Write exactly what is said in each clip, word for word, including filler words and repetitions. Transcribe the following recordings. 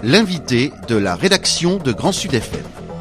l'invité de la rédaction de Grand Sud F M.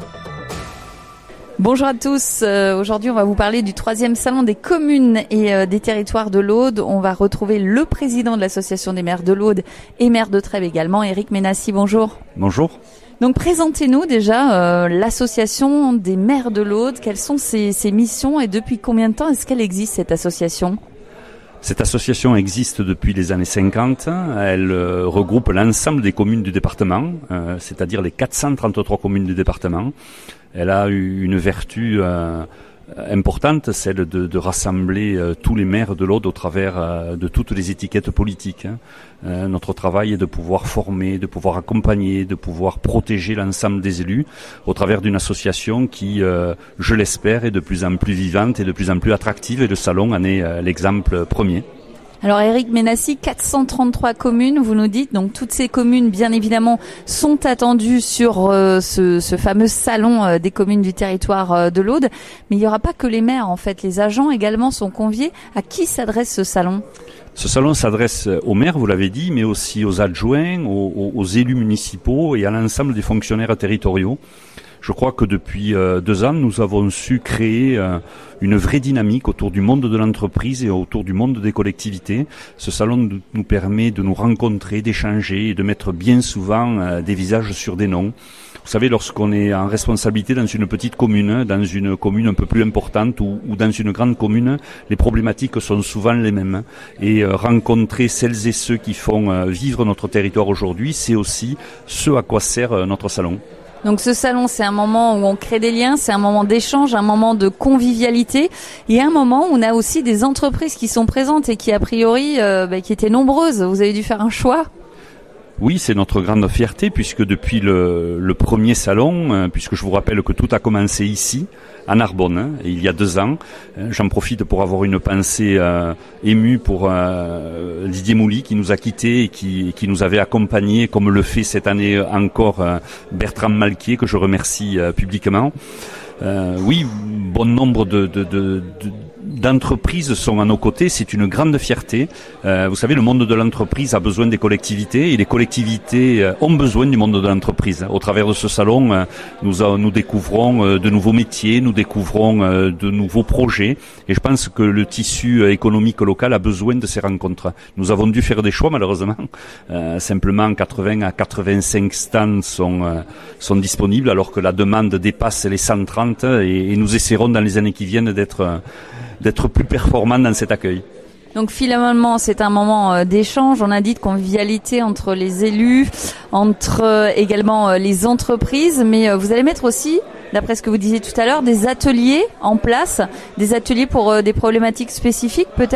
Bonjour à tous, euh, aujourd'hui on va vous parler du troisième salon des communes et euh, des territoires de l'Aude. On va retrouver le président de l'association des maires de l'Aude et maire de Trèbes également, Éric Ménassi, bonjour. Bonjour. Donc présentez-nous déjà euh, l'association des maires de l'Aude, quelles sont ses, ses missions et depuis combien de temps est-ce qu'elle existe cette association ? Cette association existe depuis les années cinquante, elle euh, regroupe l'ensemble des communes du département, euh, c'est-à-dire les quatre cent trente-trois communes du département. Elle a eu une vertu euh, importante, celle de, de rassembler euh, tous les maires de l'Aude au travers euh, de toutes les étiquettes politiques. Hein. Euh, notre travail est de pouvoir former, de pouvoir accompagner, de pouvoir protéger l'ensemble des élus au travers d'une association qui, euh, je l'espère, est de plus en plus vivante et de plus en plus attractive, et le salon en est euh, l'exemple premier. Alors Éric Ménassi, quatre cent trente-trois communes, vous nous dites, donc toutes ces communes bien évidemment sont attendues sur euh, ce, ce fameux salon euh, des communes du territoire euh, de l'Aude, mais il n'y aura pas que les maires en fait, les agents également sont conviés. À qui s'adresse ce salon ? Ce salon s'adresse aux maires, vous l'avez dit, mais aussi aux adjoints, aux, aux élus municipaux et à l'ensemble des fonctionnaires territoriaux. Je crois que depuis euh, deux ans, nous avons su créer euh, une vraie dynamique autour du monde de l'entreprise et autour du monde des collectivités. Ce salon nous, nous permet de nous rencontrer, d'échanger et de mettre bien souvent euh, des visages sur des noms. Vous savez, lorsqu'on est en responsabilité dans une petite commune, dans une commune un peu plus importante ou, ou dans une grande commune, les problématiques sont souvent les mêmes. Et euh, rencontrer celles et ceux qui font euh, vivre notre territoire aujourd'hui, c'est aussi ce à quoi sert euh, notre salon. Donc ce salon, c'est un moment où on crée des liens, c'est un moment d'échange, un moment de convivialité et un moment où on a aussi des entreprises qui sont présentes et qui a priori euh, bah, qui étaient nombreuses. Vous avez dû faire un choix ? Oui, c'est notre grande fierté puisque depuis le, le premier salon, euh, puisque je vous rappelle que tout a commencé ici, à Narbonne, hein, il y a deux ans. Euh, j'en profite pour avoir une pensée euh, émue pour euh, Didier Mouly qui nous a quittés et qui, qui nous avait accompagnés, comme le fait cette année encore euh, Bertrand Malquier, que je remercie euh, publiquement. Euh, oui, bon nombre de, de, de, de d'entreprises sont à nos côtés, c'est une grande fierté. Euh, vous savez, le monde de l'entreprise a besoin des collectivités et les collectivités euh, ont besoin du monde de l'entreprise. Au travers de ce salon, euh, nous, euh, nous découvrons euh, de nouveaux métiers, nous découvrons euh, de nouveaux projets et je pense que le tissu euh, économique local a besoin de ces rencontres. Nous avons dû faire des choix malheureusement. Euh, simplement quatre-vingts à quatre-vingt-cinq stands sont, euh, sont disponibles alors que la demande dépasse les cent trente et, et nous essaierons dans les années qui viennent d'être euh, d'être plus performant dans cet accueil. Donc finalement, c'est un moment d'échange, on a dit de convivialité entre les élus, entre également les entreprises, mais vous allez mettre aussi, d'après ce que vous disiez tout à l'heure, des ateliers en place, des ateliers pour des problématiques spécifiques peut-être ?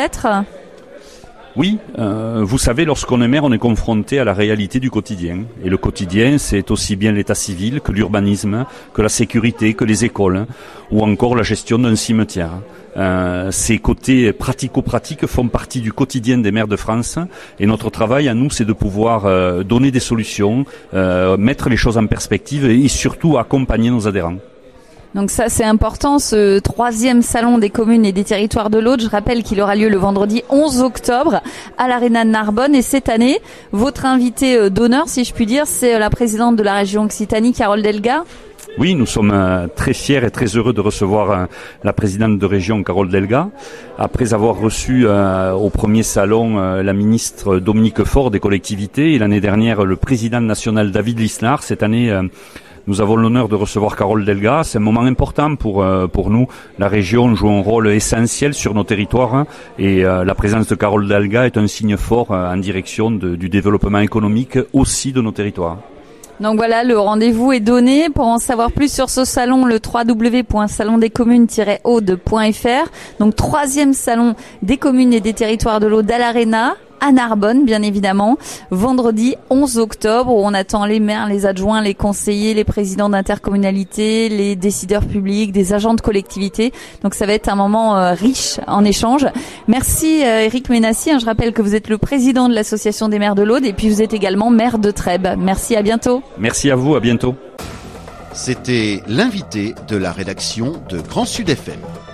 Oui, euh, vous savez, lorsqu'on est maire, on est confronté à la réalité du quotidien. Et le quotidien, c'est aussi bien l'état civil que l'urbanisme, que la sécurité, que les écoles, ou encore la gestion d'un cimetière. Euh, ces côtés pratico-pratiques font partie du quotidien des maires de France. Et notre travail à nous, c'est de pouvoir euh, donner des solutions, euh, mettre les choses en perspective et surtout accompagner nos adhérents. Donc ça c'est important, ce troisième salon des communes et des territoires de l'Aude. Je rappelle qu'il aura lieu le vendredi onze octobre à l'Arena de Narbonne. Et cette année, votre invité d'honneur, si je puis dire, c'est la présidente de la région Occitanie, Carole Delga. Oui, nous sommes euh, très fiers et très heureux de recevoir euh, la présidente de région, Carole Delga. Après avoir reçu euh, au premier salon euh, la ministre Dominique Faure des collectivités et l'année dernière le président national David Lisnard, cette année... Euh, Nous avons l'honneur de recevoir Carole Delga. C'est un moment important pour euh, pour nous. La région joue un rôle essentiel sur nos territoires hein, et euh, la présence de Carole Delga est un signe fort euh, en direction de, du développement économique aussi de nos territoires. Donc voilà, le rendez-vous est donné. Pour en savoir plus sur ce salon, le w w w point salon des communes tiret aude point f r. Donc troisième salon des communes et des territoires de l'Aude à l'Arena, à Narbonne, bien évidemment, vendredi onze octobre, où on attend les maires, les adjoints, les conseillers, les présidents d'intercommunalités, les décideurs publics, des agents de collectivité. Donc ça va être un moment euh, riche en échanges. Merci euh, Éric Ménassi. Je rappelle que vous êtes le président de l'association des maires de l'Aude et puis vous êtes également maire de Trèbes. Merci, à bientôt. Merci à vous, à bientôt. C'était l'invité de la rédaction de Grand Sud F M.